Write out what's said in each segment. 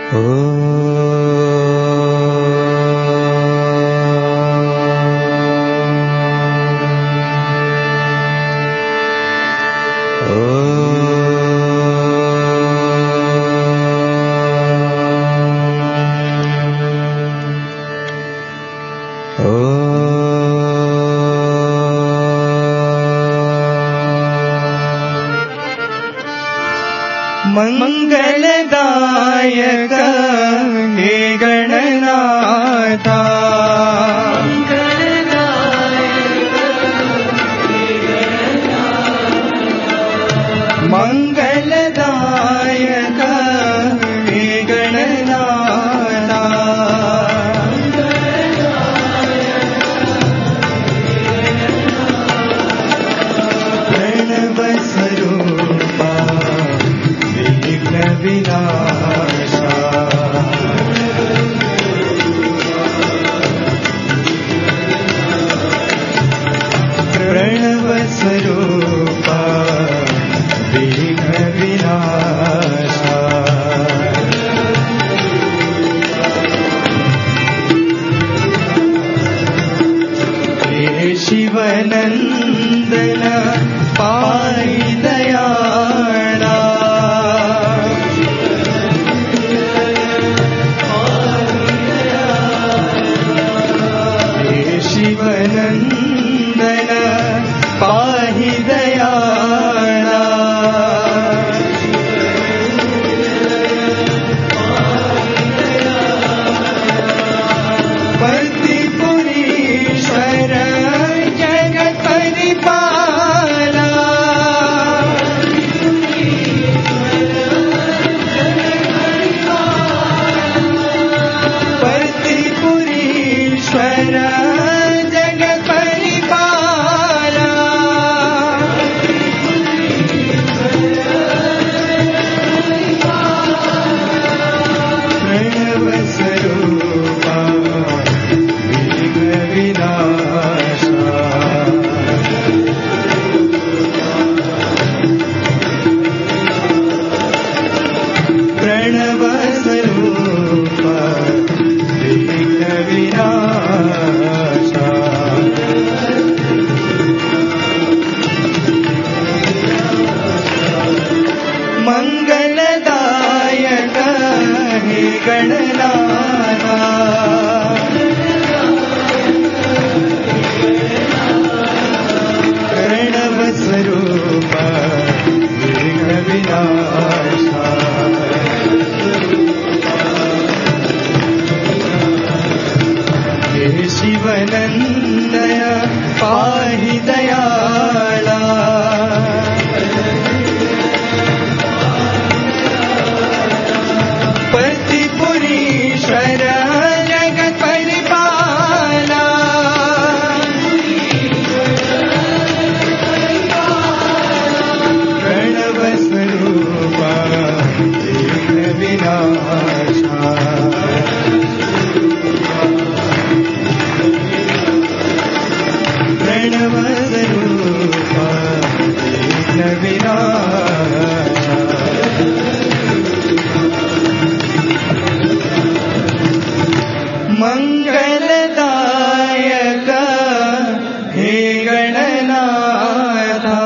मंगलदायक हे गणनाथा, मंगलदायक हे गणनाथा, प्रणव स्वरूपा विनाशा, प्रणव स्वरूपा विघ्न विनाशा, हे शिवनंदन पाहि दयाळा, शिवनंदन पाहि दयाळा, पतिपुरीश्वर जगत परिपाला, पतिपुरीश्वर मंगलदायक हे गणनाथा, प्रणव स्वरूपा विघ्न विनाशा, हे शिवनंदन पाहि दयाळा, पतिपुरीश्वर जगत परिपाला, प्रणव स्वरूपा विघ्न विनाशा, प्रणव स्वरूपा विघ्न विनाशा, मंगलदायक हे गणनाथा,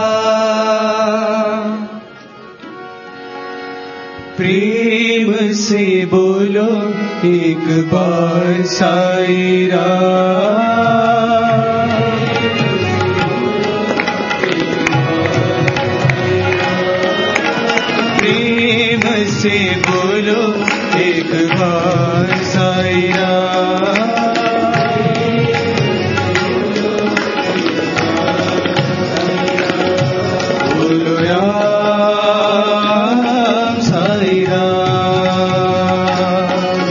प्रेम से बोलो एक बार साई राम, प्रेम से बोलो एक बार साई राम, बोलो राम साई राम,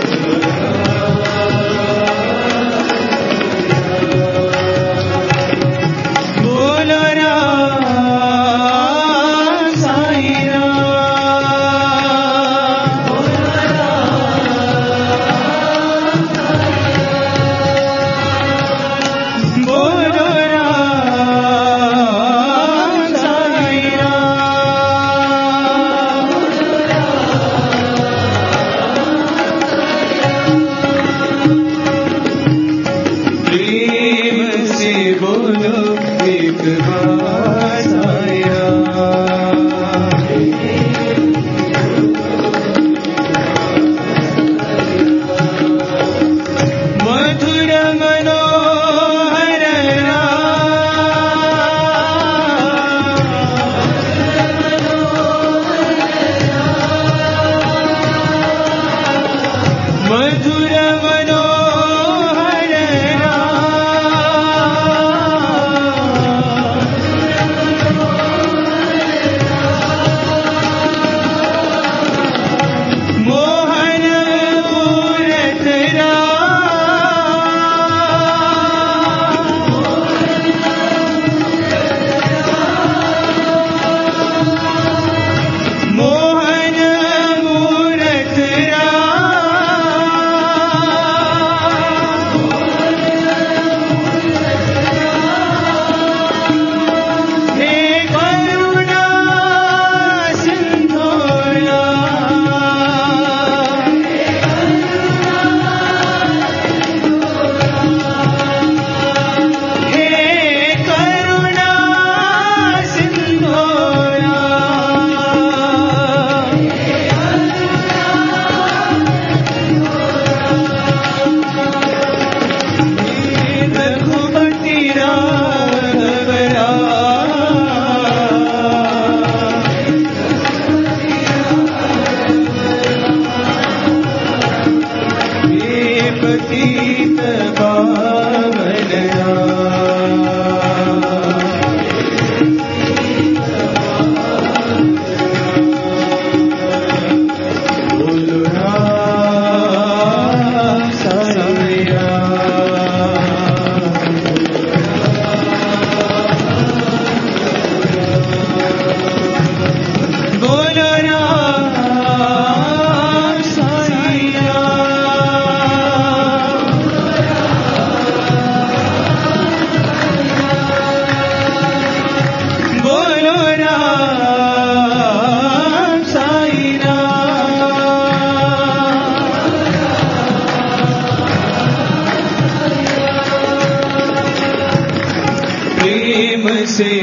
बोलो राम साई राम,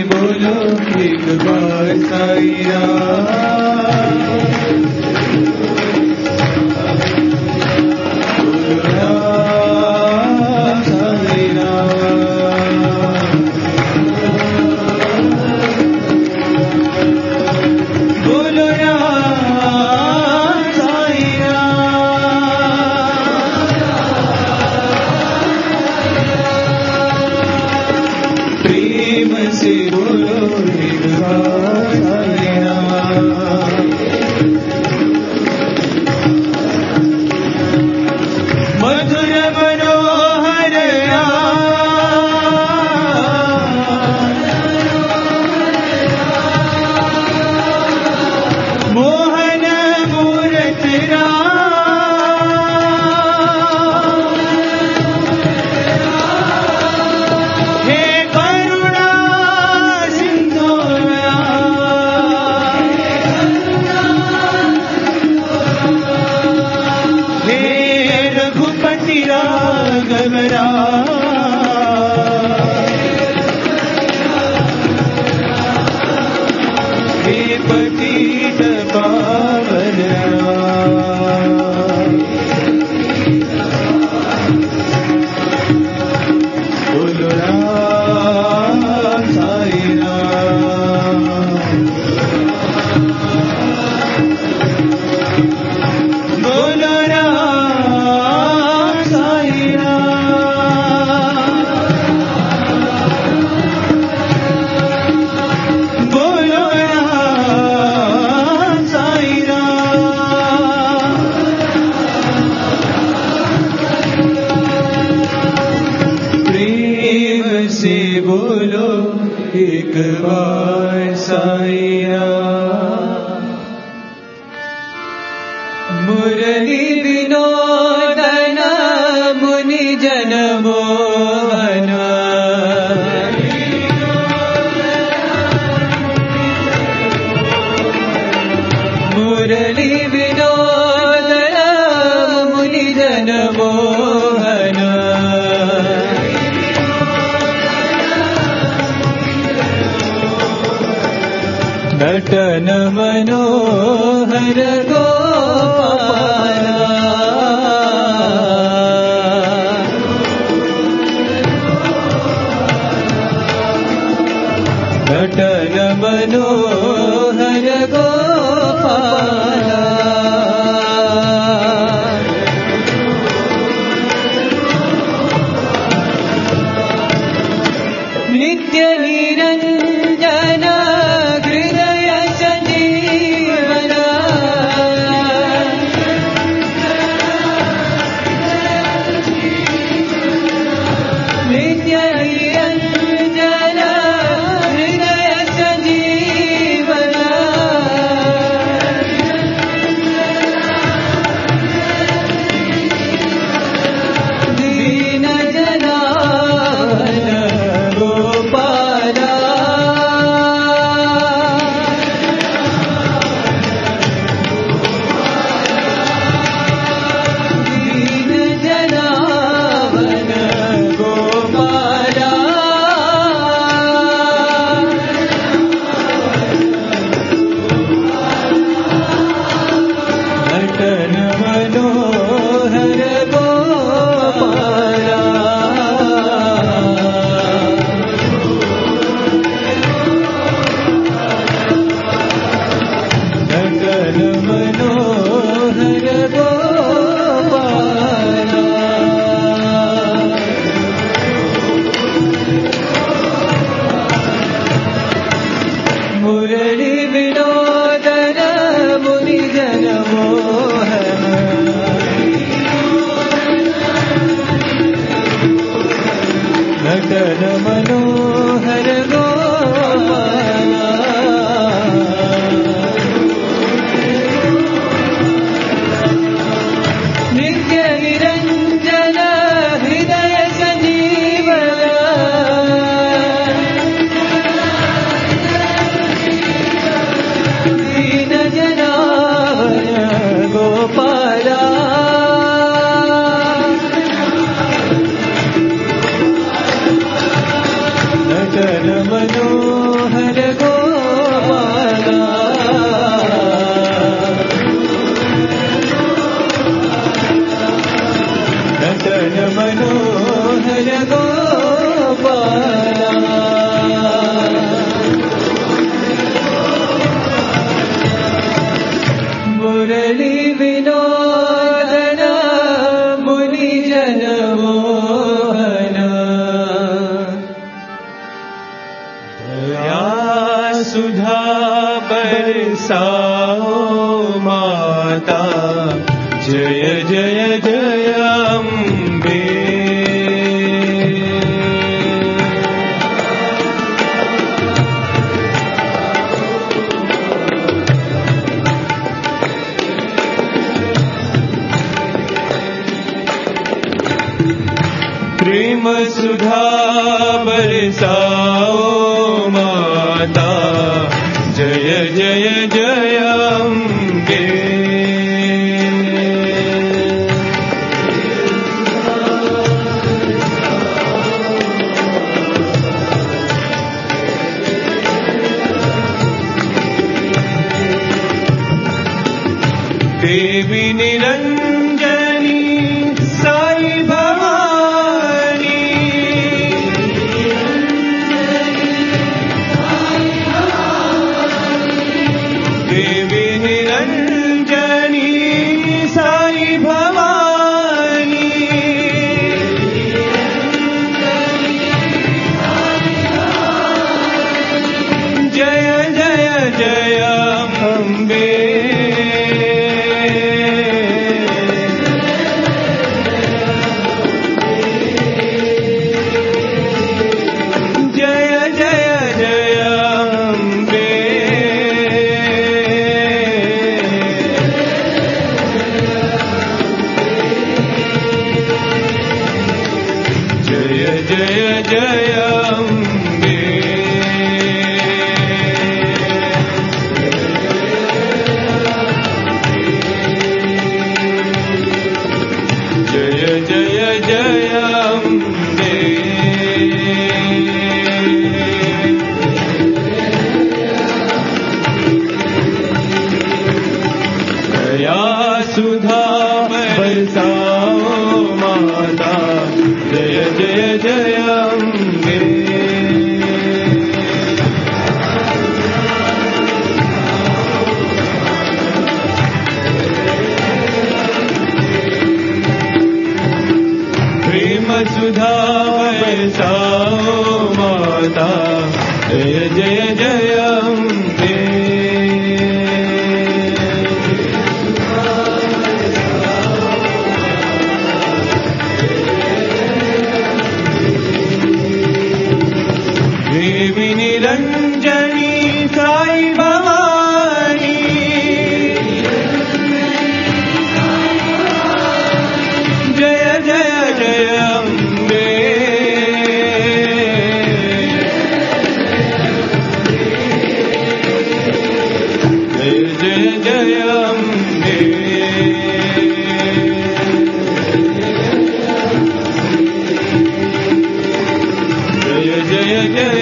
बोलो एक बार साई राम। बोलो राम साई राम। बोलो राम साई राम। प्रेम से बोलो एक बार साई राम। मधुर मनोहर मोहन मूरत हे करुणा सिंधु हे रघुपति राघव हे पतित पावन बोलो राम साई राम। बोलो राम साई राम। बोलो राम साई राम। प्रेम से बोलो एक बार साई राम। मुरली विनोदन मुनि जन मोहन मुरली विनोदन मुनि जन मोहन नटन मनोहर गोपाल नटन मनोहर गोपाल नित्य निरंजन हृदय संजीवन नित्य निरंजन हृदय संजीवन दीन जनार्दन गोपाल दीन जनार्दन गोपाल नटन मनोहर गोपाल नटन मनोहर गोपाल मुरली विनोदन मुनि जन मोहन नटन मनोहर गोपाल नित्य निरंजन हृदय संजीवन दीन जनार्दन गोपाल मुरली विनोदन मुनि जन मोहन दया सुधा बरसाओ माता जय जय जय अम्बे प्रेम सुधा बरसाओ माता जय जय जय अम्बे देवी निरंजनी साई भवानी देवी निरंजनी साई भवानी जय जय जय अम्बे सुधा बरसाओ माता जय जय जय अम्बे प्रेम सुधा बरसाओ माता जय जय जय अम्बे देवी निरंजनी साई भवानी जय जय जय अम्बे जय जय जय अम्बे जय जय जय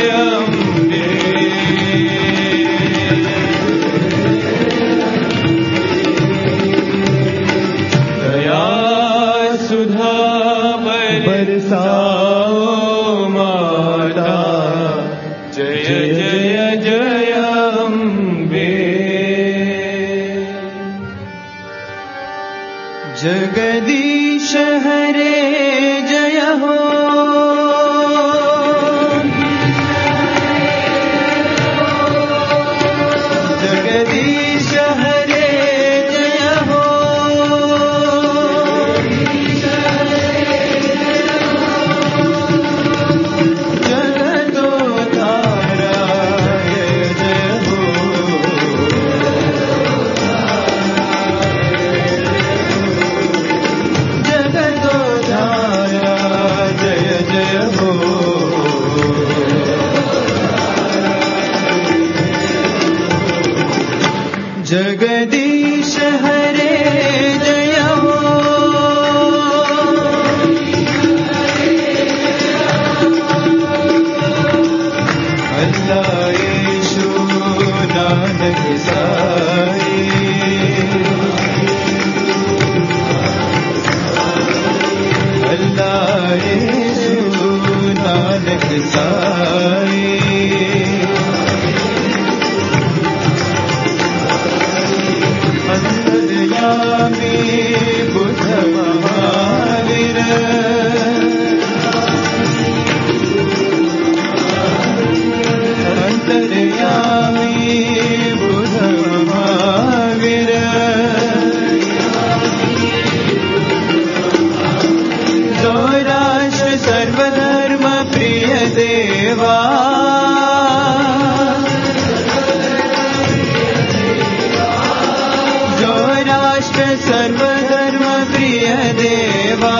बरसाओ माता जय जय जय अम्बे जगदीश हरे जय हो जगदीश हरे जय हो जगदीश हरे जय हो अल्लाह यीशु नानक साई अल्लाह यीशु नानक साई अंदर राष्ट्र सर्वधर्म प्रिय देवा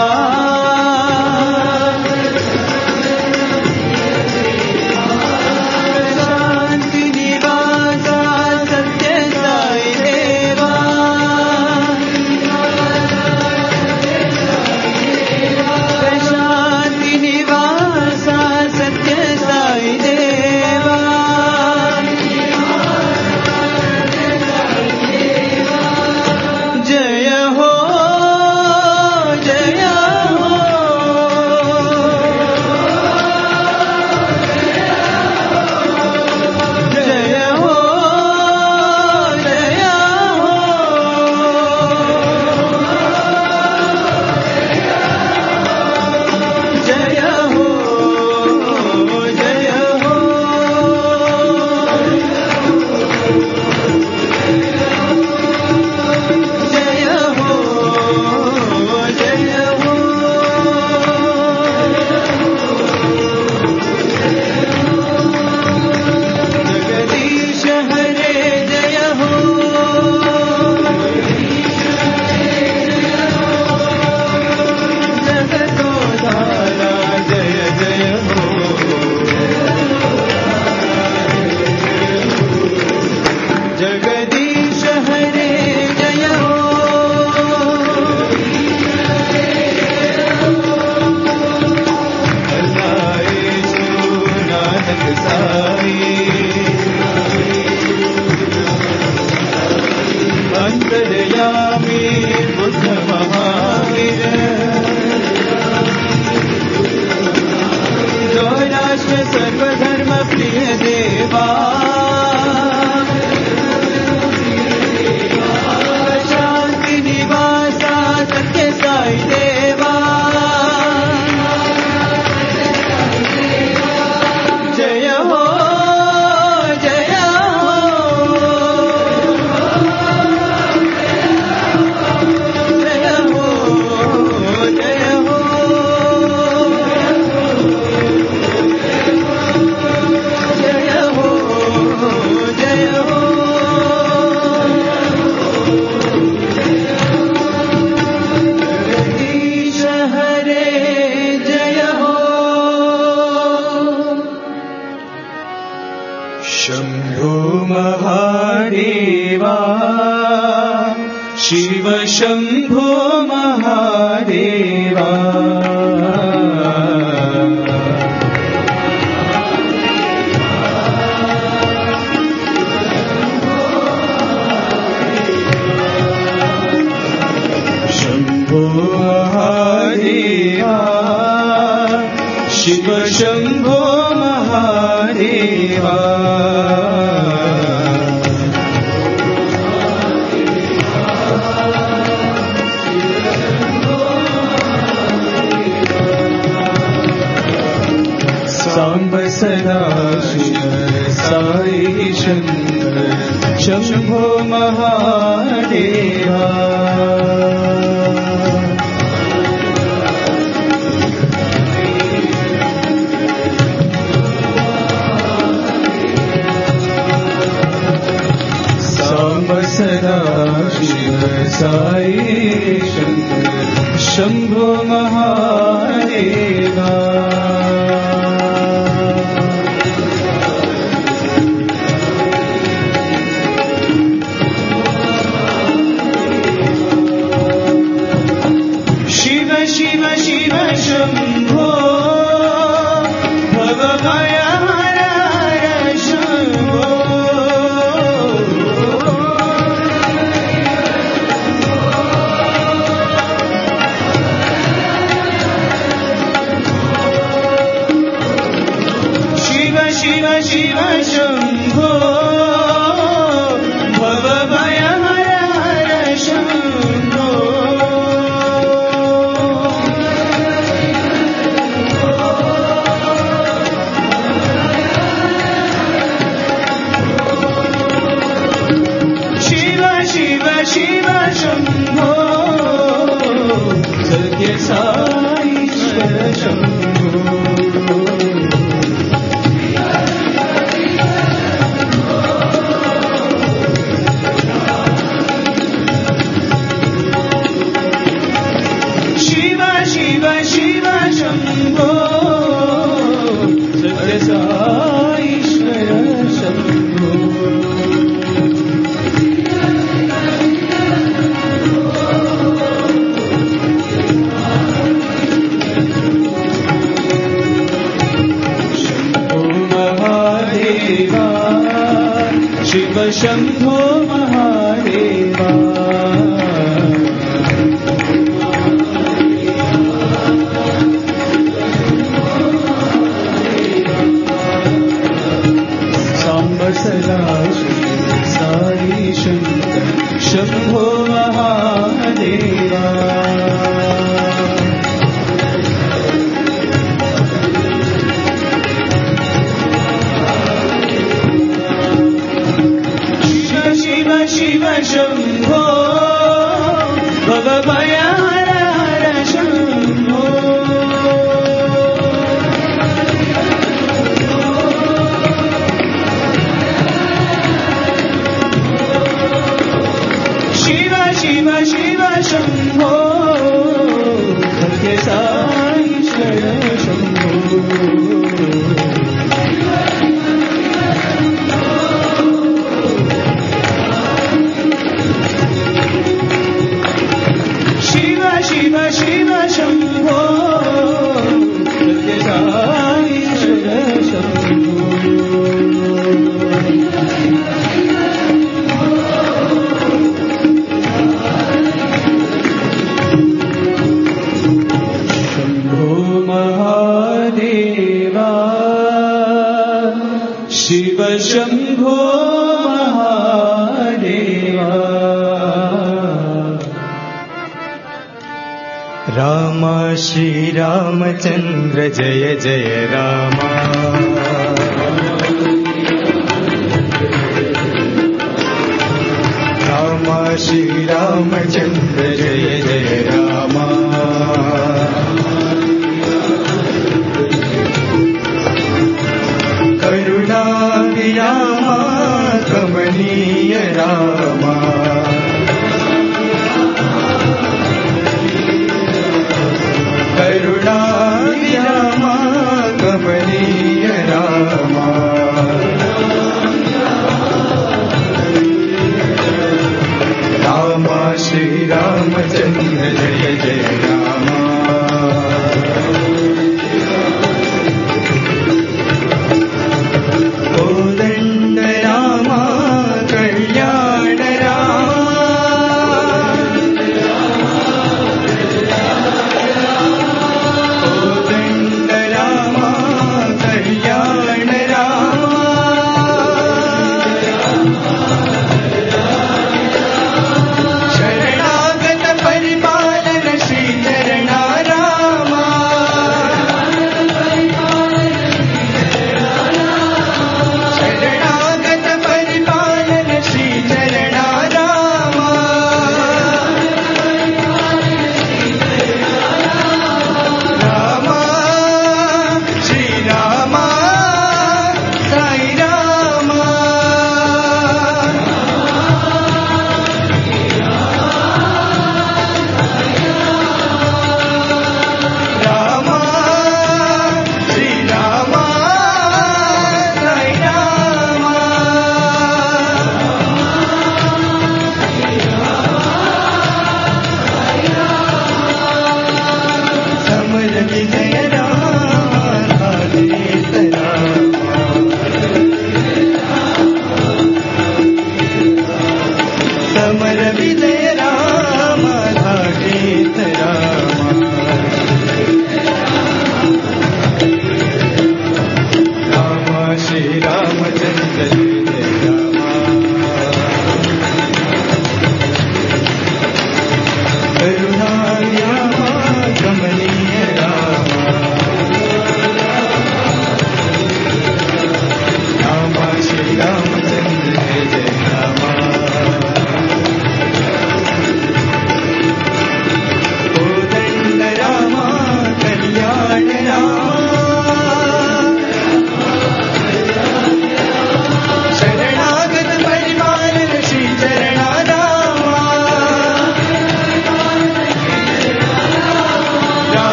शांति निवासा सत्य साई देवा शांति निवासा सत्य साई देवा जय हो जय हो जय हो जय हो जय हो जय हो जय हो जय हो जगदीश हरे जय हो जगतोधारा जय जय हो जगदीश हरे जय हो अल्लाह यीशु नानक साई अंतर्यामी बुद्ध महावीर जो राष्ट्र सर्वधर्म प्रिय देवा शांति निवासा सत्य साई देवा जय हो जय हो जय हो जय हो जय हो जय हो जगदीश हरे जय हो शंभो महादेवा शिव शंभो महादेवा शंभो महादेवा शिव शंभो महादेवा सांब सदा शिव साई शंकर शंभो महादेवा सांब सदा शिव साई शंकर शंभो महादेवा शिव शिव शिव शंभो भवभय हर हर शंभो शिव शम्भो सत्य साईश्वर शम्भो शिव शम्भो महादेवा सांब सदा साई शंकर शम्भो महादेवा शिव शम्भो भवभय हर हर शम्भो शिव शिव शिव शम्भो सत्य साईश्वर शम्भो शिव शिव शम्भो सत्य साईश्वर शम्भो शम्भो महादेवा शिव शम्भो महादेवा राम श्री रामचंद्र जय जय राम राम श्री रामचंद्र जय जय राम करुणा विराम कमनीय राम करुणा रामा कमनीय रामा रामा श्री रामचंद्र जय जय रामा कोदंड रामा कल्याण रामा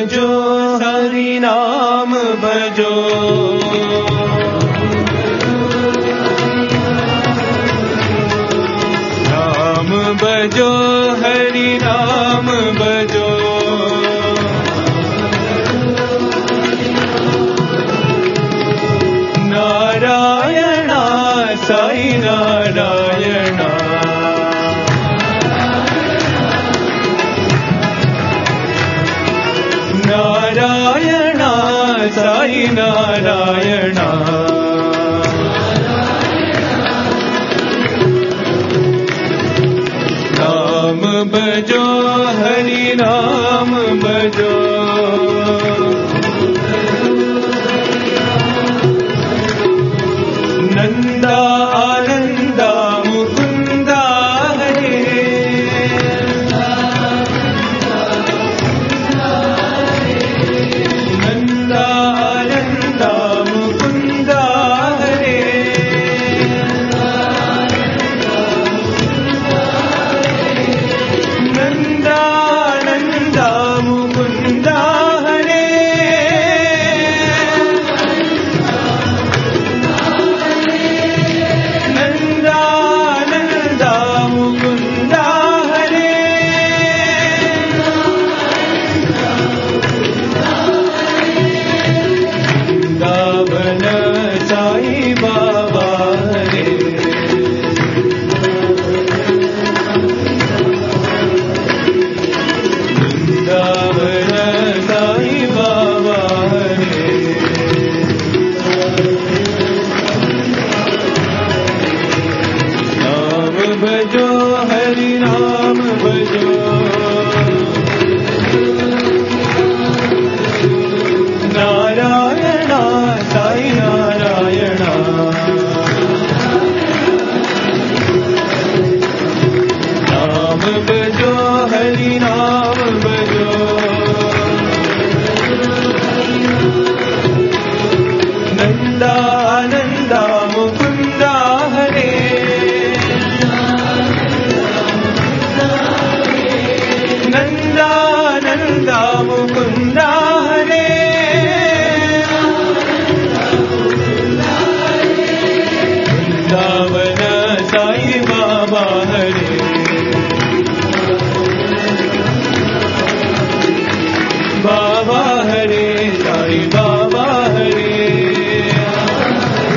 भजो हरि नाम भजो नाम भजो हरि नाम भजो नारायण साई नारायण नारायण साई नारायण नाम भजो हरि नाम भजो नंदा आनंदा मुकुंदा हरे नंदा आनंदा मुकुंदा हरे नंदा आनंदा मुकुंदा हरे नंदानंदा मुकुंदा हरे वृंदावन साई बाबा हरे वृंदावन साई बाबा हरे नाम भजो हरि नाम भजो नारायण साई नारायण नाम भजो हरि नाम भजो नंदानंदा मुकुंदा हरे नंदानंदा मुकुंदा हरे वृंदावन साई बाबा हरे बाबा हरे साई बाबा हरे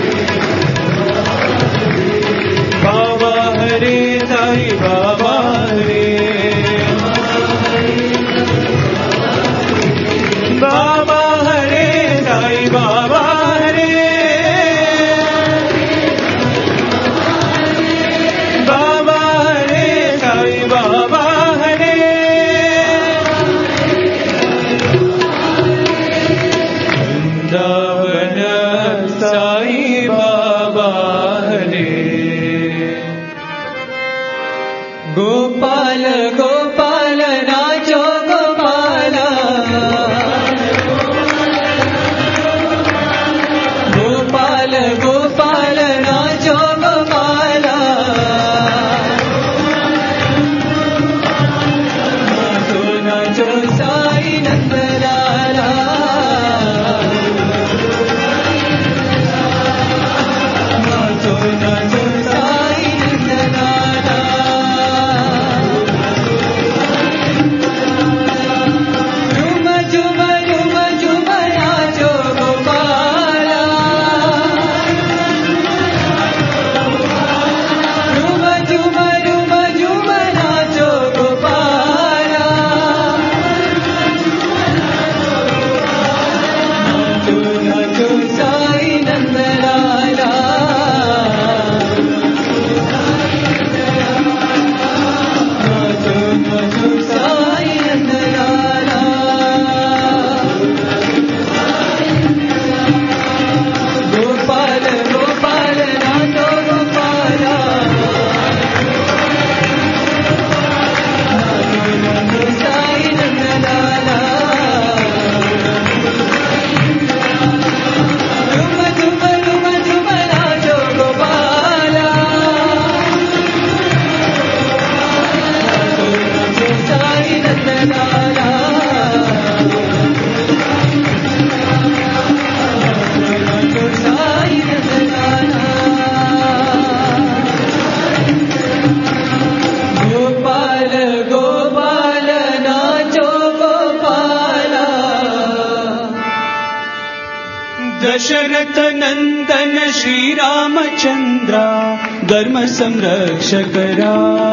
दशरथ नंदन श्रीरामचंद्र धर्म संरक्षकरा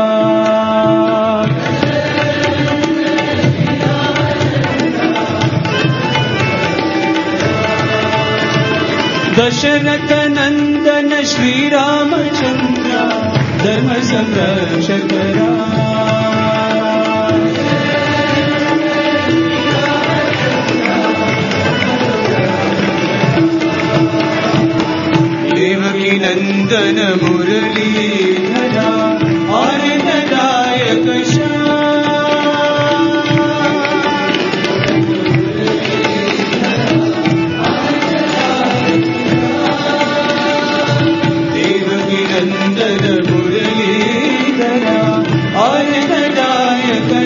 दशरथ नंदन श्रीरामचंद्र धर्म संरक्षकरा देवकी नंदन मुरलीधरा आनंददायक देवकी नंदन मुरलीधरा आनंददायक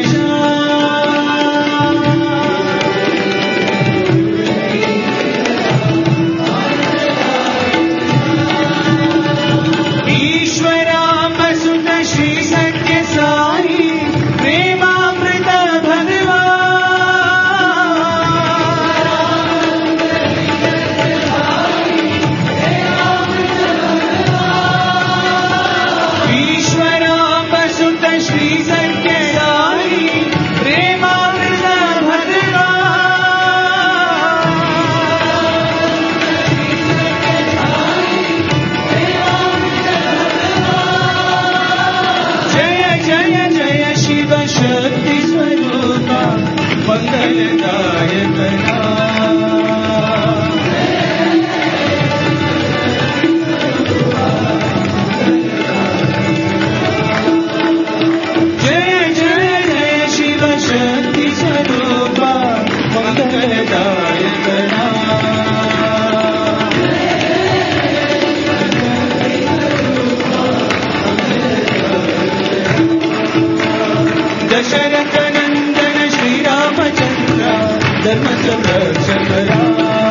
दशरथ नंदन श्रीरामचंद्र धर्म संरक्षकरा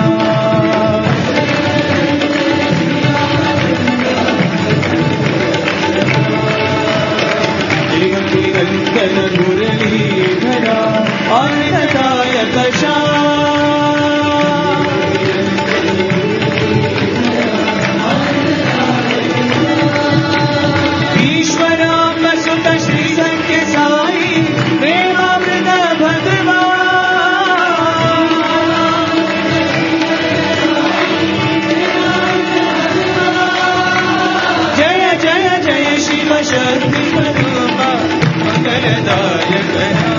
देवकी नंदन मुरलीधरा आनंददायक ईश्वराम सुत श्री सत्य साई प्रेमामृत भगवान जय जय जय शिव शक्ति स्वरूपा मंगलदायक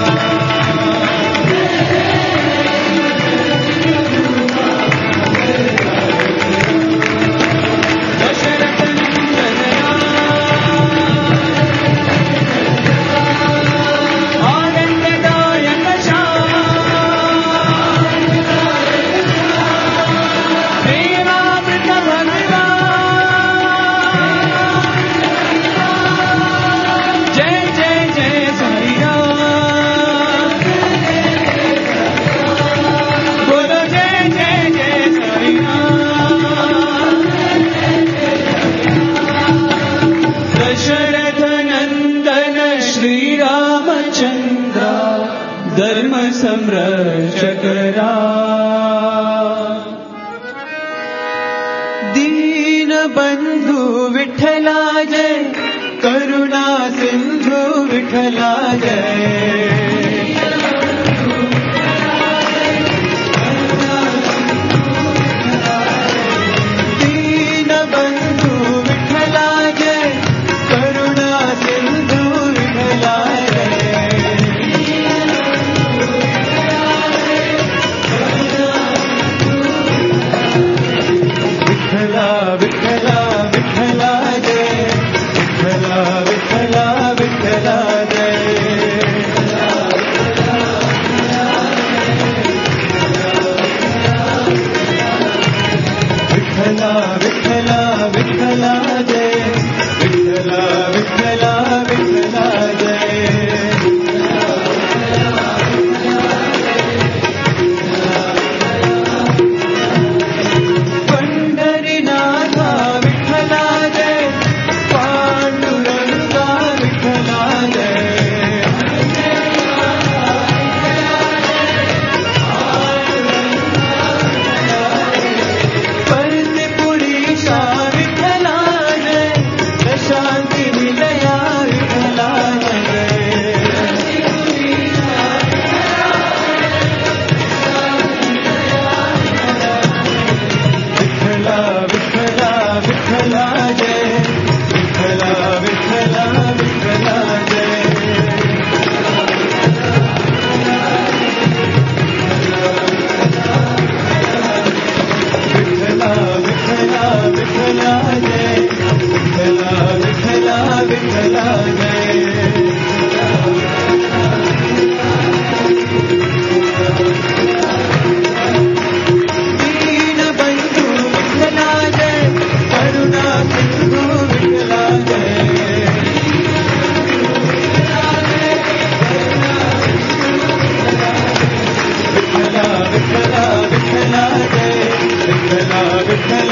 दशरथ नंदन आनंददायक प्रेमामृत भगवान जय जय जय साई राम बोलो जय जय जय साई राम दशरथ नंदन श्रीरामचंद्र धर्म संरक्षकरा दीन बंधु विठला जय करुणा सिंधु विठला जय दीन बंधु विठला जय करुणा सिंधु विठला विठला विठला विठला जय विठला विठला विठला जय विठला विठला विठला जय विठला विठला विठला जय पंढरीनाथा विठला जय पांडुरंगा विठला जय पंढरीनाथा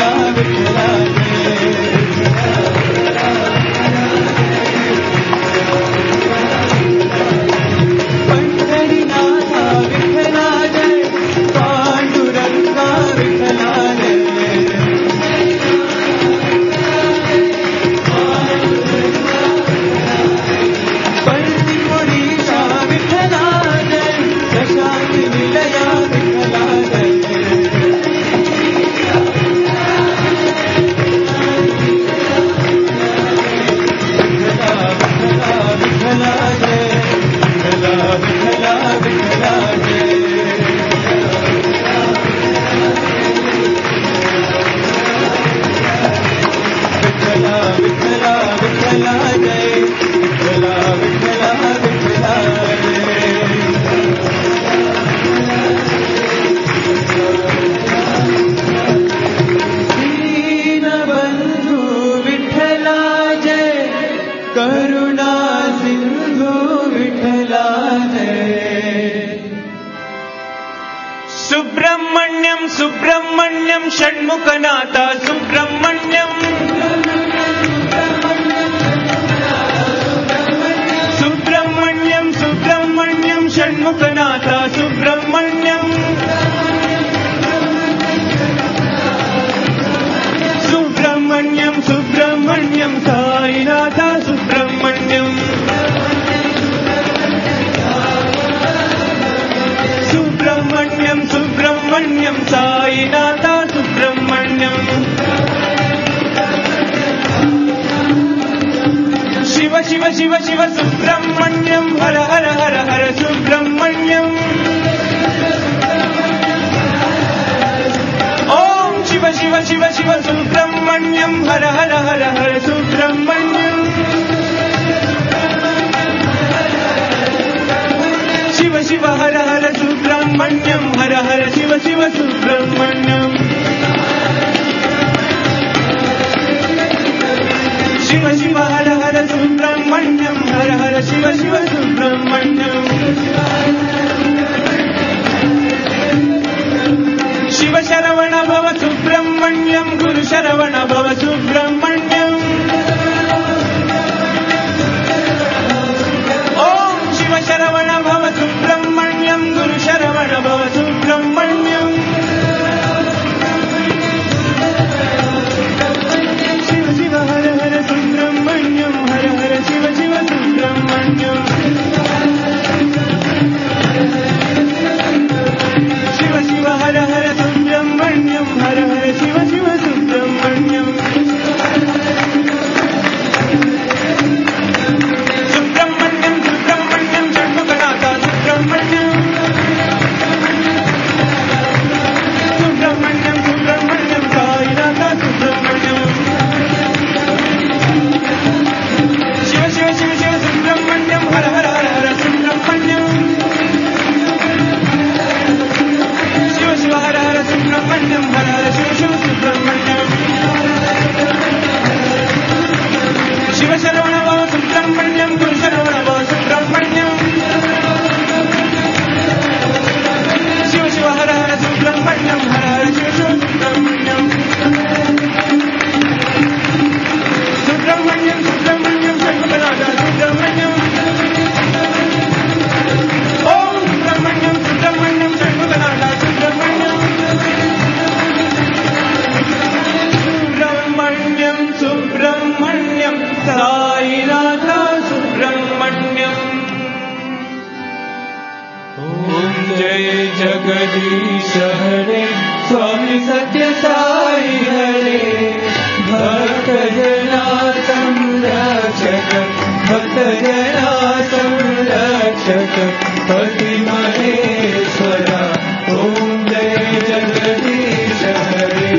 सुब्रह्मण्यं सुब्रह्मण्यं षण्मुखनाथ सुब्रह्मण्यं सुब्रह्मण्यं सुब्रह्मण्यं षण्मुखनाथ सुब्रह्मण्यं सुब्रह्मण्यं सुब्रह्मण्यं साईनाथ सुब्रह्मण्यं सुब्रह्मण्यं सुब्रह्मण्यं साईनाथ सुब्रह्मण्यं शिव शिव शिव शिव सुब्रह्मण्यं हर हर हर हर सुब्रह्मण्यं ओम शिव शिव शिव शिव सुब्रह्मण्यं हर हर हर हर सुब्रह्मण्यं शिव शिव हर हर सुब्रह्मण्यं हर हर शिव शिव सुब्रह्मण्यं शिव शिव हर हर सुब्रह्मण्यं हर हर शिव शिव सुब्रह्मण्यं शिव शरवण भव सुब्रह्मण्यं गुरु शरवण भव सुब्रह्मण्यं ओम शिव शरवण भव सुब्रह्मण्यं गुरु शरवण भव सुब्रह्मण्यं शिव शिव हर हर सुब्रह्मण्यं हर हर शिव शिव सुब्रह्मण्यं शिव शिव हर हर सुब्रह्मण्यं हर हर शिव शिव सुब्रह्मण्यं सुब्रह्मण्यं सुब्रह्मण्यं षण्मुखनाथ सुब्रह्मण्यं सुब्रह्मण्यं सुब्रह्मण्यं साईनाथ सुब्रह्मण्यं शिव शिव शिव शिव सुब्रह्मण्यं हर हर हर हर सुब्रह्मण्यं शिव शिव हर हर सुब्रह्मण्यं हर हर शिव शिव सुब्रह्मण्यं शिव शरवण भव सुब्रह्मण्यं गुरु शरवण भव सुब्रह्मण्यं शिव शिव हर हर सुब्रह्मण्यं हर हर शिव शिव सुब्रह्मण्यं सुब्रह्मण्यं सुब्रह्मण्यं षण्मुखनाथ सुब्रह्मण्यं ओम सुब्रह्मण्यं सुब्रह्मण्यं षण्मुखनाथ सुब्रह्मण्यं सुब्रह्मण्यं सुब्रह्मण्यं साईनाथ सुब्रह्मण्यं ओम जय जगदीश हरे स्वामी सत्य साई हरे भक्त जना संरक्षक भक्त जना संरक्षक पति महेश्वरा ओम जय जगदीश हरे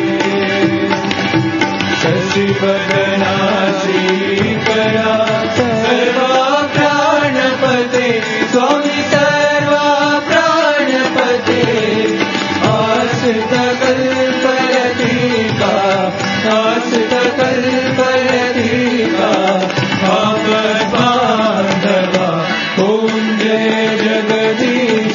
शशिवदना श्रीकरा सर्वा प्राणपते स्वामी सर्वा प्राणपते आश्रित कल्पलतिका आश्रित कल्पलतिका भगवद् बान्धवा ओम जय जगदीश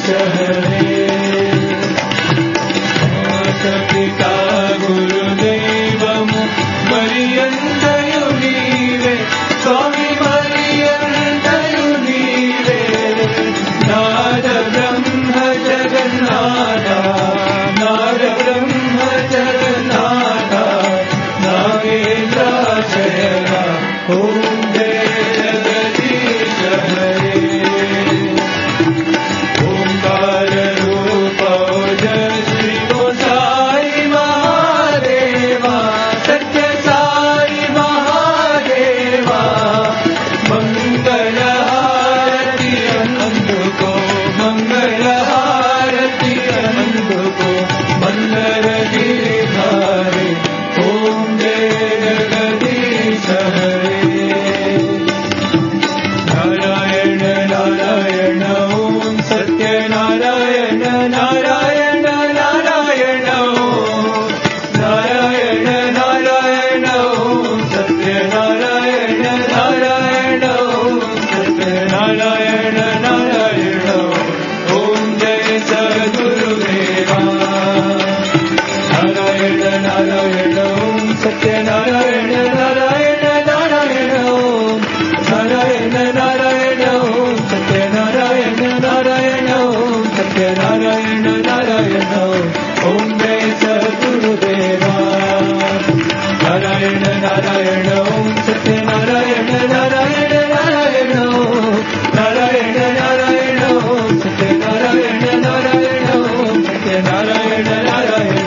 सत्यनारायण नारायण नारायण ओम नारायण नारायण ओम सत्यनारायण नारायण ओम सत्यनारायण नारायण ओम जय सद्गुरुदेवा नारायण नारायण ओम सत्यनारायण नारायण नारायण ओम नारायण नारायण ओम सत्यनारायण नारायण ओम सत्यनारायण नारायण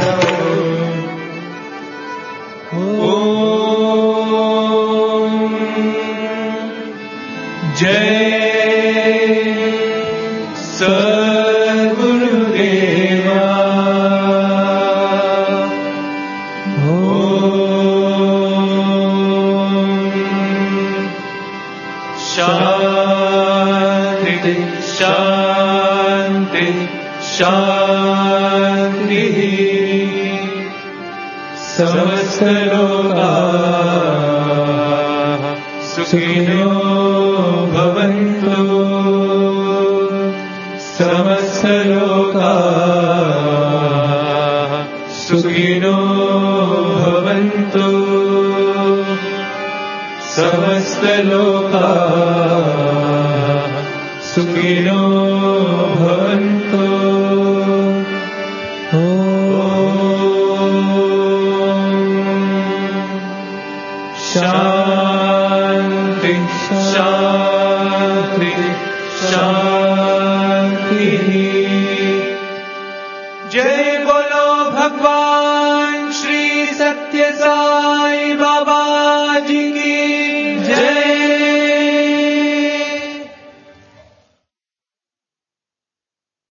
ओम जय सद्गुरुदेवा शांति शांति शांति समस्त लोकाः सुखिनो भवन्तु समस्त लोकाः सुखिनो भवन्तु समस्त लोकाः सुखिनो भवन्तु शांति शांति शांति जय बोलो भगवान श्री सत्य साई बाबा जी।